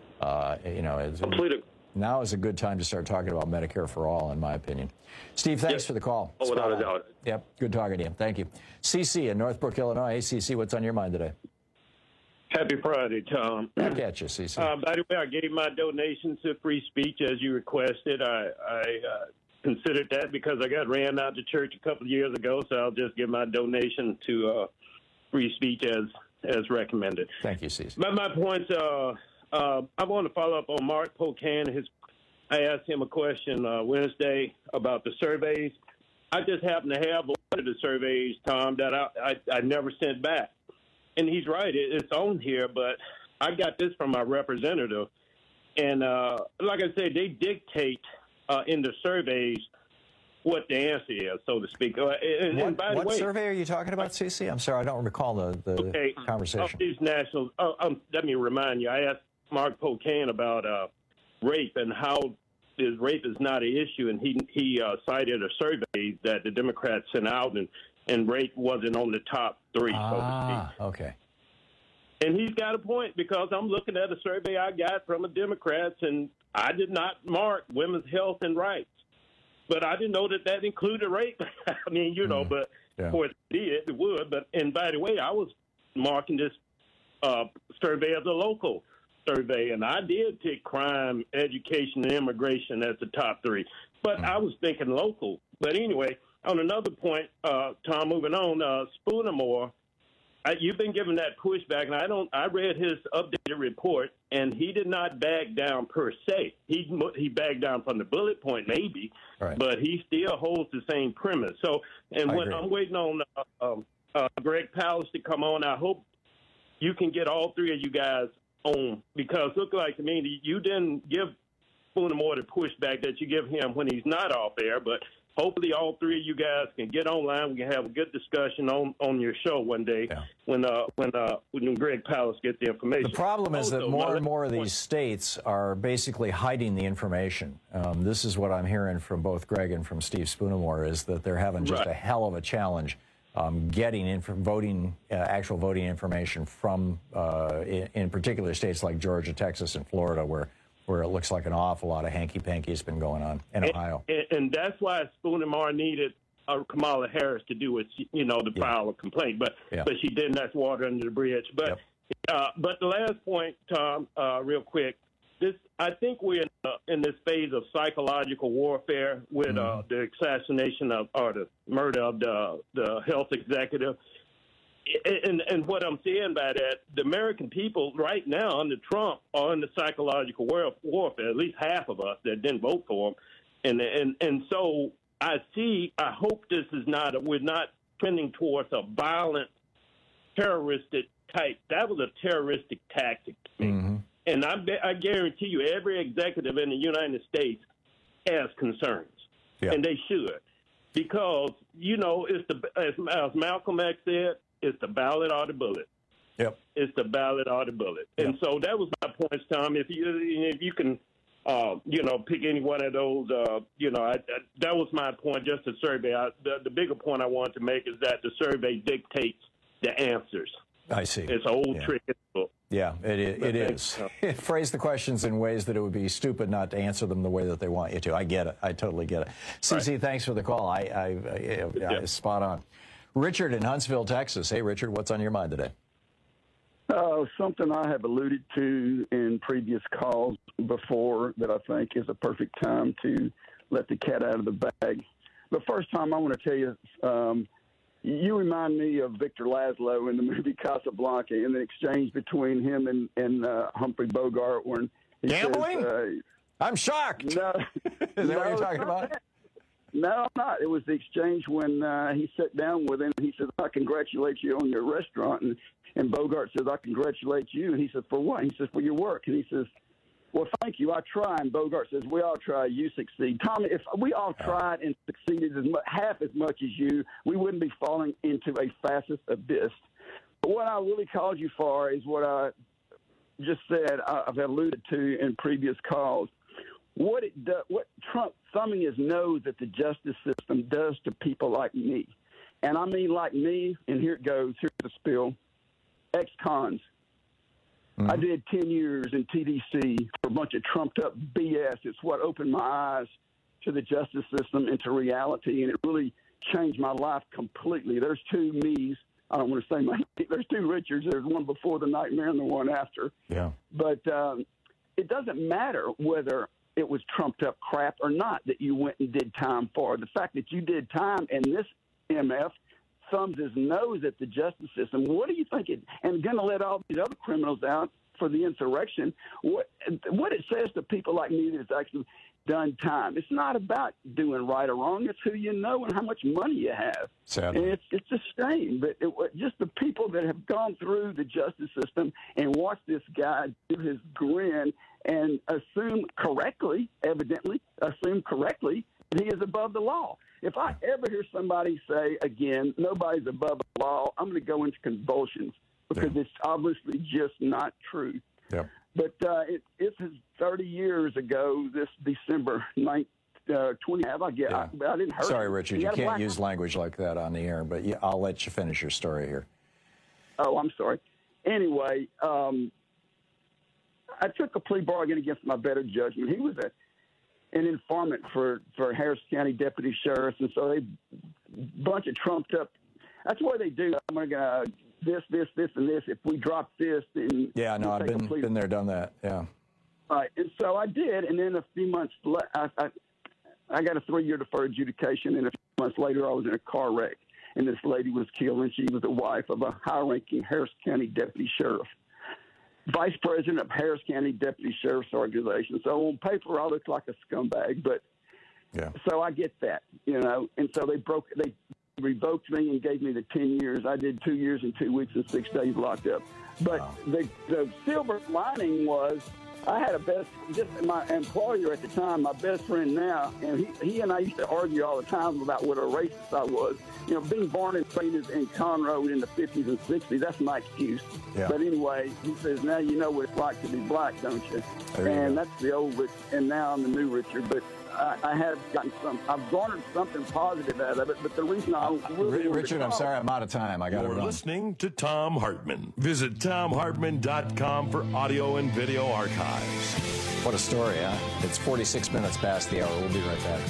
Now is a good time to start talking about Medicare for all, in my opinion. Steve, thanks for the call. Oh, without a doubt. Yep, good talking to you. Thank you. CC in Northbrook, Illinois. Hey, CC, what's on your mind today? Happy Friday, Tom. Back at you, CC. By the way, I gave my donation to free speech as you requested. I considered that because I got ran out of church a couple of years ago, so I'll just give my donation to free speech as recommended. Thank you, CC. But my points, I want to follow up on Mark Pocan. I asked him a question Wednesday about the surveys. I just happen to have one of the surveys, Tom, that I never sent back. And he's right, it's on here, but I got this from my representative. And like I said, they dictate in the surveys what the answer is, so to speak. And by the way, what survey are you talking about, CC? I'm sorry, I don't recall the conversation. These national, let me remind you, I asked Mark Pocan about rape and how rape is not an issue, and he cited a survey that the Democrats sent out, and rape wasn't on the top three, so to speak. Okay. And he's got a point, because I'm looking at a survey I got from the Democrats, and I did not mark women's health and rights. But I didn't know that included rape. I mean, but of course it would. But, and by the way, I was marking this survey as a local survey, and I did pick crime, education, and immigration as the top three. But I was thinking local. But anyway, on another point, Tom, moving on, Spoonermore, you've been giving that pushback, and I read his updated report, and he did not back down per se. He backed down from the bullet point, maybe, right, but he still holds the same premise. So, and when I'm waiting on Greg Palast to come on, I hope you can get all three of you guys on, because look like to me you didn't give Spoonermore the pushback that you give him when he's not off air, but hopefully all three of you guys can get online. We can have a good discussion on your show one day when Greg Palast gets the information. The problem is that more and more of these states are basically hiding the information. This is what I'm hearing from both Greg and from Steve Spoonermore, is that they're having just a hell of a challenge getting actual voting information from, in particular states like Georgia, Texas, and Florida, where it looks like an awful lot of hanky-panky has been going on in Ohio. And that's why Spoonermore needed Kamala Harris to do it, to file a complaint. But she didn't. That's water under the bridge. But but the last point, Tom, real quick, I think we're in this phase of psychological warfare with the assassination or the murder of the health executive. And what I'm seeing by that, the American people right now under Trump are in the psychological warfare, at least half of us that didn't vote for him. And so I hope this is we're not trending towards a violent, terroristic type. That was a terroristic tactic to me. Mm-hmm. And I guarantee you every executive in the United States has concerns, and they should. Because, it's as Malcolm X said, it's the ballot or the bullet. Yep. It's the ballot or the bullet. Yep. And so that was my points, Tom. If you can, pick any one of those, that was my point, just the survey. The bigger point I wanted to make is that the survey dictates the answers. I see. It's an old trick in the book. Yeah, it is. Phrase the questions in ways that it would be stupid not to answer them the way that they want you to. I get it. I totally get it. CC, thanks for the call. I spot on. Richard in Huntsville, Texas. Hey, Richard, what's on your mind today? Something I have alluded to in previous calls before that I think is a perfect time to let the cat out of the bag. The first time I want to tell you, you remind me of Victor Laszlo in the movie Casablanca and the exchange between him and Humphrey Bogart when he gambling? Says, I'm shocked. No, is that what you're talking about? No, I'm not. It was the exchange when he sat down with him. He says, "I congratulate you on your restaurant," and Bogart says, "I congratulate you." And he says, "For what?" He says, "For your work." And he says, "Well, thank you. I try." And Bogart says, "We all try. You succeed." Tommy, if we all tried and succeeded half as much as you, we wouldn't be falling into a fascist abyss. But what I really called you for is what I just said. I've alluded to in previous calls. What Trump thumbing his nose at the justice system does to people like me. And I mean like me, and here it goes, here's the spiel, ex-cons. Mm-hmm. I did 10 years in TDC for a bunch of trumped-up BS. It's what opened my eyes to the justice system and to reality, and it really changed my life completely. There's two me's. I don't want to say there's two Richards. There's one before the nightmare and the one after. Yeah. But it doesn't matter whether it was trumped-up crap or not that you went and did time for. The fact that you did time and this MF thumbs his nose at the justice system, what do you think and going to let all these other criminals out for the insurrection, what it says to people like me that's actually done time. It's not about doing right or wrong. It's who you know and how much money you have. Sadly. And it's a shame. But just the people that have gone through the justice system and watched this guy do his grin and evidently assume correctly, that he is above the law. If I ever hear somebody say again, nobody's above the law, I'm going to go into convulsions because it's obviously just not true. Yeah. But it is 30 years ago, this December 9th, 20. I didn't hurt. Sorry, Richard, you can't use language like that on the air, but I'll let you finish your story here. Oh, I'm sorry. Anyway, I took a plea bargain against my better judgment. He was an informant for Harris County deputy sheriffs, and so they bunch of trumped up. That's what they do. I'm going to this, and this. If we drop this, then I've been there, done that. Yeah. All right, and so I did, and then a few months later, I got a 3-year deferred adjudication, and a few months later, I was in a car wreck, and this lady was killed, and she was the wife of a high-ranking Harris County deputy sheriff, vice president of Harris County Deputy Sheriff's Organization. So on paper, I look like a scumbag, but so I get that, and so they revoked me and gave me the 10 years. I did 2 years and 2 weeks and 6 days locked up. But the silver lining was I had my employer at the time, my best friend now, and he and I used to argue all the time about what a racist I was. Being born and raised in Conroe in the 50s and 60s, that's my excuse. Yeah. But anyway, he says, now you know what it's like to be black, don't you? That's the old Richard, and now I'm the new Richard. But I've garnered something positive out of it, but the reason Richard, I'm sorry, I'm out of time. I got to run. You're listening to Thom Hartmann. Visit ThomHartmann.com for audio and video archives. What a story, huh? It's 46 minutes past the hour. We'll be right back.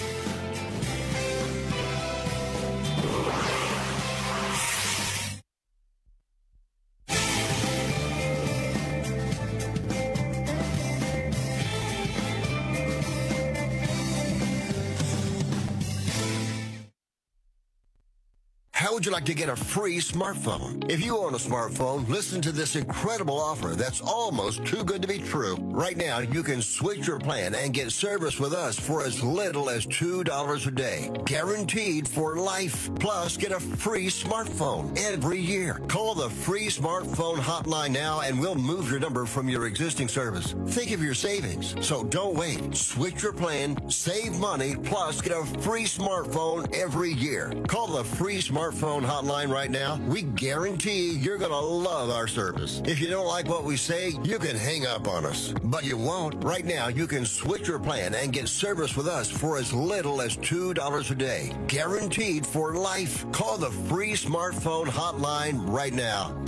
How would you like to get a free smartphone? If you own a smartphone, listen to this incredible offer that's almost too good to be true. Right now, you can switch your plan and get service with us for as little as $2 a day. Guaranteed for life. Plus, get a free smartphone every year. Call the free smartphone hotline now and we'll move your number from your existing service. Think of your savings. So don't wait. Switch your plan, save money, plus get a free smartphone every year. Call the free smartphone hotline right now. We guarantee you're going to love our service. If you don't like what we say, you can hang up on us. But you won't. Right now, you can switch your plan and get service with us for as little as $2 a day. Guaranteed for life. Call the free smartphone hotline right now.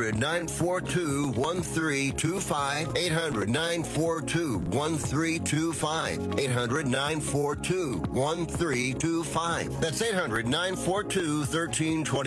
800-942-1325. 800-942-1325. 800-942-1325. That's 800-942-1325.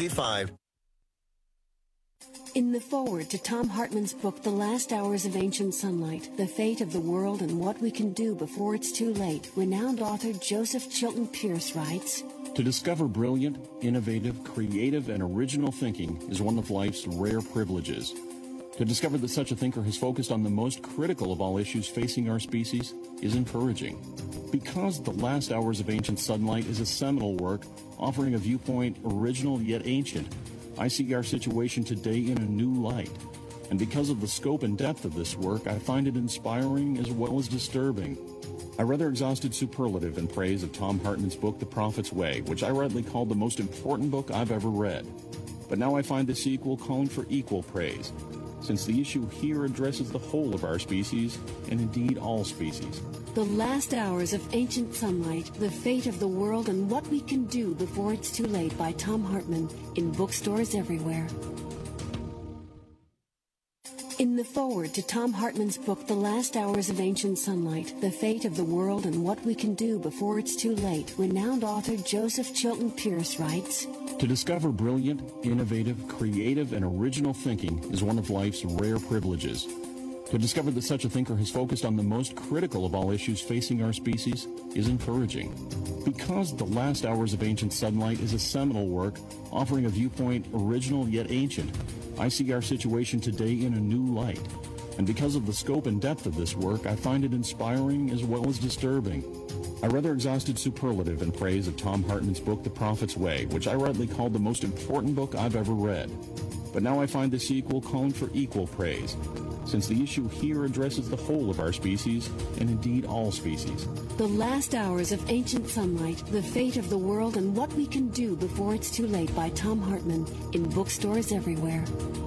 In the foreword to Thom Hartmann's book, The Last Hours of Ancient Sunlight, The Fate of the World and What We Can Do Before It's Too Late, renowned author Joseph Chilton Pearce writes, To discover brilliant, innovative, creative, and original thinking is one of life's rare privileges. To discover that such a thinker has focused on the most critical of all issues facing our species is encouraging. Because The Last Hours of Ancient Sunlight is a seminal work offering a viewpoint original yet ancient, I see our situation today in a new light. And because of the scope and depth of this work, I find it inspiring as well as disturbing. I rather exhausted superlative in praise of Thom Hartmann's book, The Prophet's Way, which I rightly called the most important book I've ever read. But now I find the sequel calling for equal praise, since the issue here addresses the whole of our species, and indeed all species. The Last Hours of Ancient Sunlight, The Fate of the World and What We Can Do Before It's Too Late by Tom Hartman, in bookstores everywhere. In the foreword to Tom Hartman's book, The Last Hours of Ancient Sunlight, The Fate of the World and What We Can Do Before It's Too Late, renowned author Joseph Chilton Pearce writes, To discover brilliant, innovative, creative, and original thinking is one of life's rare privileges. To discover that such a thinker has focused on the most critical of all issues facing our species is encouraging. Because The Last Hours of Ancient Sunlight is a seminal work offering a viewpoint original yet ancient, I see our situation today in a new light. And because of the scope and depth of this work, I find it inspiring as well as disturbing. I rather exhausted superlative in praise of Tom Hartman's book, The Prophet's Way, which I rightly called the most important book I've ever read. But now I find the sequel calling for equal praise, since the issue here addresses the whole of our species, and indeed all species. The Last Hours of Ancient Sunlight, The Fate of the World and What We Can Do Before It's Too Late by Tom Hartman, in bookstores everywhere.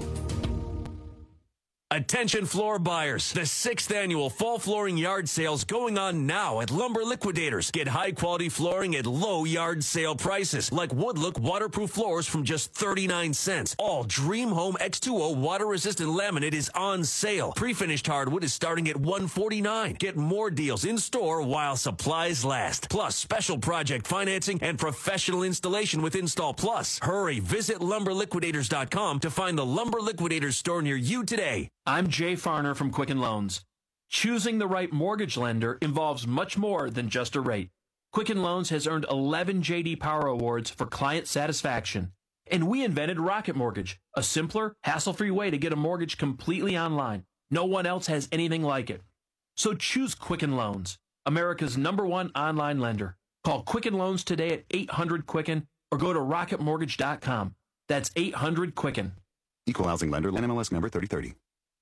Attention floor buyers. The 6th annual fall flooring yard sale is going on now at Lumber Liquidators. Get high quality flooring at low yard sale prices, like Woodlook waterproof floors from just 39 cents. All Dream Home X2O water resistant laminate is on sale. Pre-finished hardwood is starting at $149. Get more deals in store while supplies last. Plus special project financing and professional installation with Install Plus. Hurry, visit lumberliquidators.com to find the Lumber Liquidators store near you today. I'm Jay Farner from Quicken Loans. Choosing the right mortgage lender involves much more than just a rate. Quicken Loans has earned 11 J.D. Power Awards for client satisfaction. And we invented Rocket Mortgage, a simpler, hassle-free way to get a mortgage completely online. No one else has anything like it. So choose Quicken Loans, America's #1 online lender. Call Quicken Loans today at 800-QUICKEN or go to rocketmortgage.com. That's 800-QUICKEN. Equal housing lender, NMLS number 3030.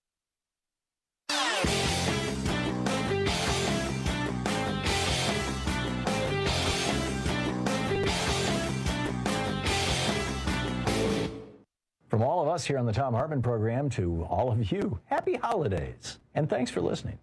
From all of us here on the Tom Hartman program to all of you, happy holidays, and thanks for listening.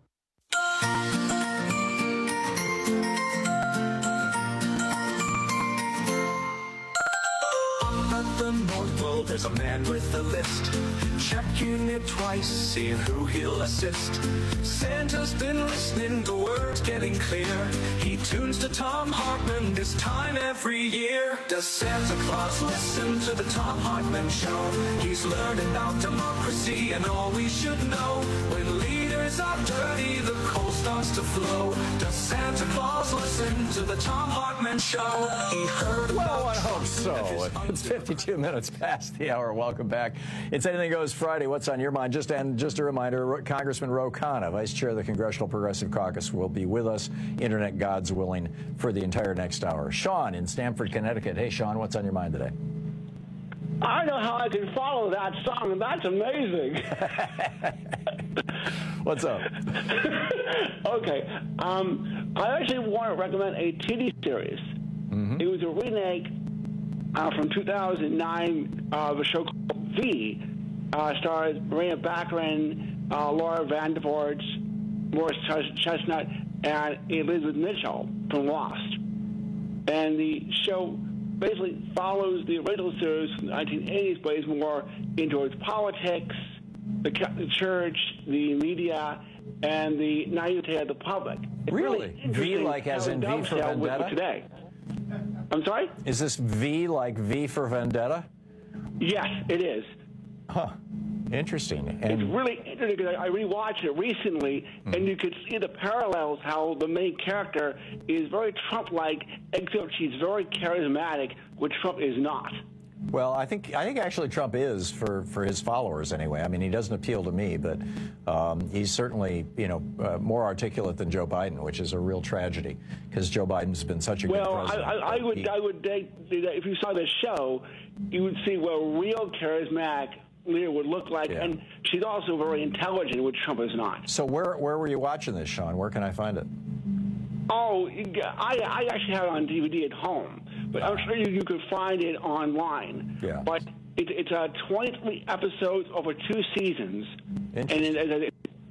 The North Pole, there's a man with a list, checking it twice, seeing who he'll assist. Santa's been listening, the word's getting clear. He tunes to Tom Hartman this time every year. Does Santa Claus listen to the Tom Hartman show? He's learned about democracy and all we should know. When leaders are dirty, the coal starts to flow. Does Santa Claus listen to the Tom Hartman show? He heard well, I hope so. It's 52 minutes past the hour. Welcome back. It's Anything Goes Friday. What's on your mind? Just a reminder, Congressman Ro Khanna, Vice Chair of the Congressional Progressive Caucus, will be with us, internet gods willing, for the entire next hour. Sean in Stamford, Connecticut. Hey, Sean, what's on your mind today? I know how I can follow that song, and that's amazing. What's up? Okay. I actually want to recommend a TV series. Mm-hmm. It was a remake from 2009 of a show called V. Stars Maria Baccarin, Laura Vandervoort, Morris Chestnut, and Elizabeth Mitchell from Lost. And the show basically follows the original series from the 1980s, but is more into its politics, the church, the media, and the naivete of the public. It's really? V like as in V for Vendetta? Today. I'm sorry? Is this V like V for Vendetta? Yes, it is. Huh. Interesting. And it's really interesting because I rewatched it recently, and you could see the parallels, how the main character is very Trump-like, except she's very charismatic, which Trump is not. Well, I think actually Trump is for his followers anyway. I mean, he doesn't appeal to me, but he's certainly more articulate than Joe Biden, which is a real tragedy because Joe Biden's been such a good president. Well, I would date if you saw this show, you would see what a real charismatic leader would look like, and she's also very intelligent, which Trump is not. So where were you watching this, Sean? Where can I find it? Oh, I actually have it on DVD at home, but I'm sure you could find it online. Yeah. But it's 23 episodes over 2 seasons, and it's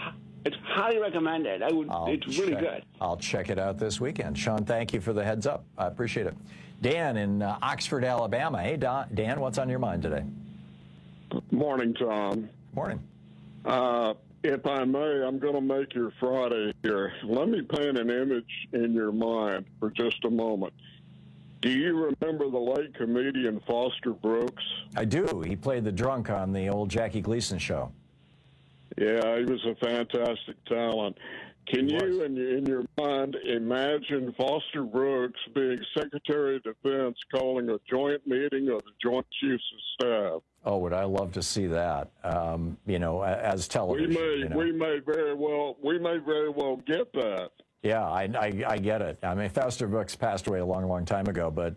It's highly recommended. It's really good. I'll check it out this weekend. Sean, thank you for the heads up. I appreciate it. Dan in Oxford, Alabama. Hey, Dan, what's on your mind today? Morning, Tom. Morning. If I may, I'm going to make your Friday here. Let me paint an image in your mind for just a moment. Do you remember the late comedian Foster Brooks? I do. He played the drunk on the old Jackie Gleason show. Yeah, he was a fantastic talent. Can you, in your mind, imagine Foster Brooks being Secretary of Defense calling a joint meeting of the Joint Chiefs of Staff? Oh, would I love to see that? As television. We may very well get that. Yeah, I get it. I mean, Foster Brooks passed away a long, long time ago, but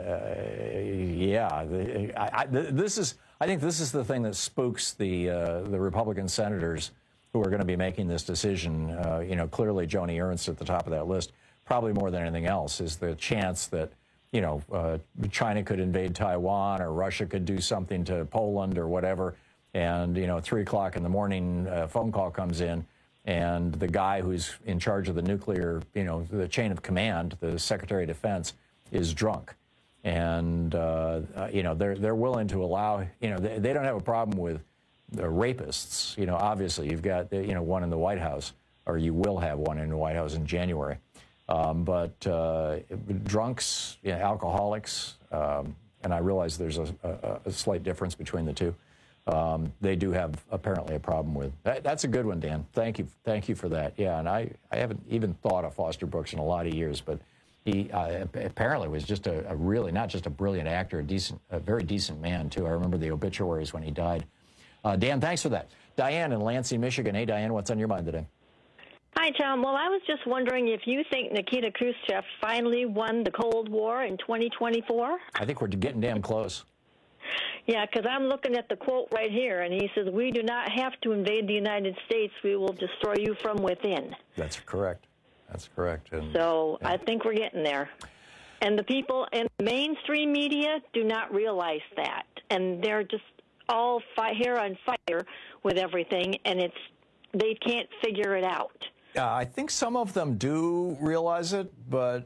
I think this is the thing that spooks the Republican senators who are going to be making this decision. Clearly Joni Ernst at the top of that list, probably more than anything else, is the chance that China could invade Taiwan or Russia could do something to Poland or whatever. And, 3 o'clock in the morning, a phone call comes in, and the guy who's in charge of the nuclear, the chain of command, the Secretary of Defense, is drunk. And, they're willing to allow, they don't have a problem with the rapists. Obviously, you've got, one in the White House, or you will have one in the White House in January. But drunks, alcoholics, and I realize there's a slight difference between the two. They do have apparently a problem with that. That's a good one, Dan. Thank you for that. Yeah, and I haven't even thought of Foster Brooks in a lot of years, but he apparently was just a really, not just a brilliant actor, a very decent man too. I remember the obituaries when he died. Dan, thanks for that. Diane in Lansing, Michigan. Hey, Diane, what's on your mind today? Hi, Tom. Well, I was just wondering if you think Nikita Khrushchev finally won the Cold War in 2024? I think we're getting damn close. Yeah, because I'm looking at the quote right here, and he says, "We do not have to invade the United States. We will destroy you from within." That's correct. That's correct. And, so I think we're getting there. And the people in the mainstream media do not realize that. And they're just all hair on fire with everything, and they can't figure it out. I think some of them do realize it, but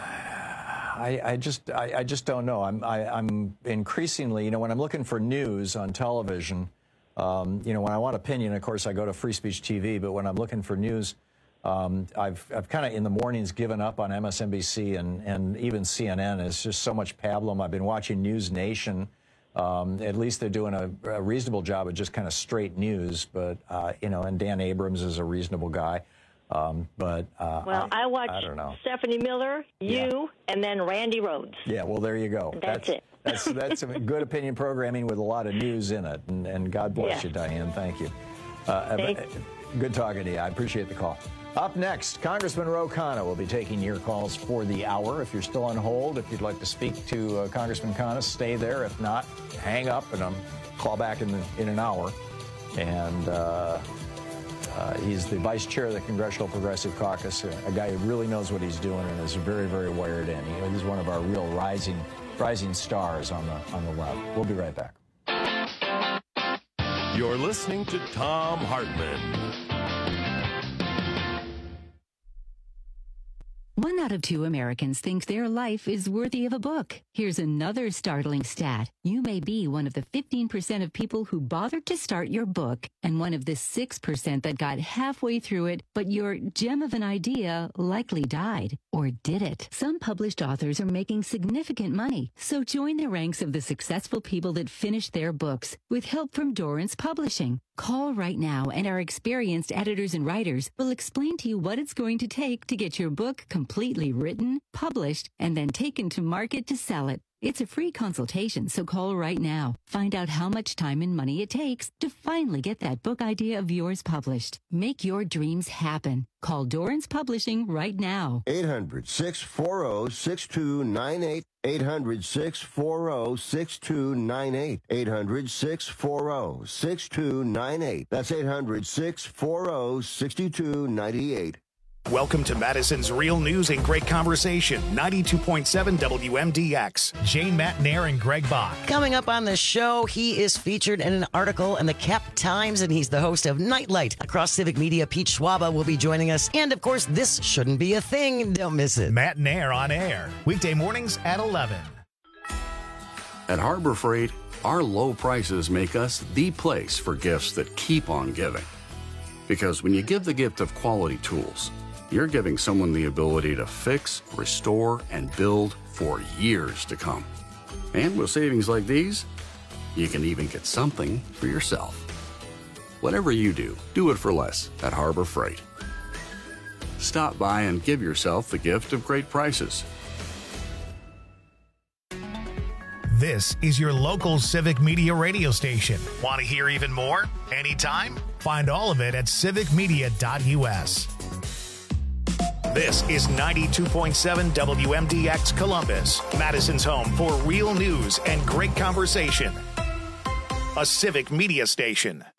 I just don't know. I'm increasingly, when I'm looking for news on television, when I want opinion, of course, I go to Free Speech TV. But when I'm looking for news, I've kind of in the mornings given up on MSNBC and even CNN. It's just so much pablum. I've been watching News Nation. At least they're doing a reasonable job of just kind of straight news. But and Dan Abrams is a reasonable guy. I watch Stephanie Miller, and then Randy Rhodes. Yeah, well, there you go. That's it. That's some good opinion programming with a lot of news in it. And God bless you, Diane. Thank you. Good talking to you. I appreciate the call. Up next, Congressman Ro Khanna will be taking your calls for the hour. If you're still on hold, if you'd like to speak to Congressman Khanna, stay there. If not, hang up and call back in an hour. And he's the vice chair of the Congressional Progressive Caucus, a guy who really knows what he's doing and is very, very wired in. He's one of our real rising stars on the left. We'll be right back. You're listening to Thom Hartmann. 1 out of 2 Americans think their life is worthy of a book. Here's another startling stat. You may be one of the 15% of people who bothered to start your book and one of the 6% that got halfway through it, but your gem of an idea likely died. Or did it? Some published authors are making significant money, so join the ranks of the successful people that finished their books with help from Dorrance Publishing. Call right now, and our experienced editors and writers will explain to you what it's going to take to get your book completely written, published, and then taken to market to sell it. It's a free consultation, so call right now. Find out how much time and money it takes to finally get that book idea of yours published. Make your dreams happen. Call Dorrance Publishing right now. 800-640-6298. 800-640-6298. 800-640-6298. That's 800-640-6298. Welcome to Madison's Real News and Great Conversation, 92.7 WMDX. Jane Matt Nair and Greg Bach. Coming up on the show, he is featured in an article in the Cap Times, and he's the host of Nightlight. Across Civic Media, Pete Schwaba will be joining us. And, of course, This Shouldn't Be a Thing. Don't miss it. Matt Nair on air, weekday mornings at 11. At Harbor Freight, our low prices make us the place for gifts that keep on giving. Because when you give the gift of quality tools, you're giving someone the ability to fix, restore, and build for years to come. And with savings like these, you can even get something for yourself. Whatever you do, do it for less at Harbor Freight. Stop by and give yourself the gift of great prices. This is your local Civic Media radio station. Want to hear even more? Anytime? Find all of it at civicmedia.us. This is 92.7 WMDX Columbus, Madison's home for real news and great conversation. A Civic Media station.